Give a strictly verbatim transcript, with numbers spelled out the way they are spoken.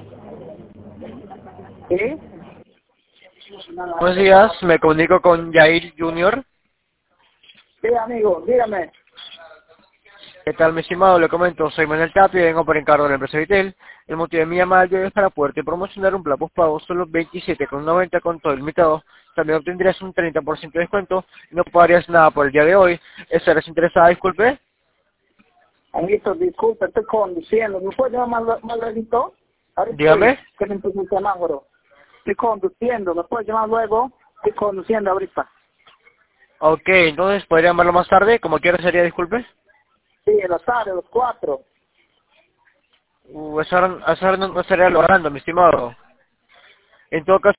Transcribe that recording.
¿Sí? Buenos días, me comunico con Yair Junior. Sí, amigo, dígame. ¿Qué tal, mi estimado? Le comento, soy Manuel Tapia y vengo por encargo de la empresa Vitel. El motivo de mi llamada de hoy es para poderte promocionar un plan postpago solo veintisiete con noventa con todo limitado. También obtendrías un treinta por ciento de descuento y no pagarías nada por el día de hoy. ¿Estarás interesada? Disculpe. Amiguito, disculpe, estoy conduciendo. ¿Me puede llamar más, más luego? Ahora estoy, Dígame. que me puse el semáforo. Estoy conduciendo, ¿me puede llamar luego? Estoy conduciendo ahorita. Ok, entonces podría llamarlo más tarde, como quiera sería, disculpe. Sí, en la tarde, a los cuatro. Uh, esa hora, a esa hora no, no estaría logrando, mi estimado. En todo caso,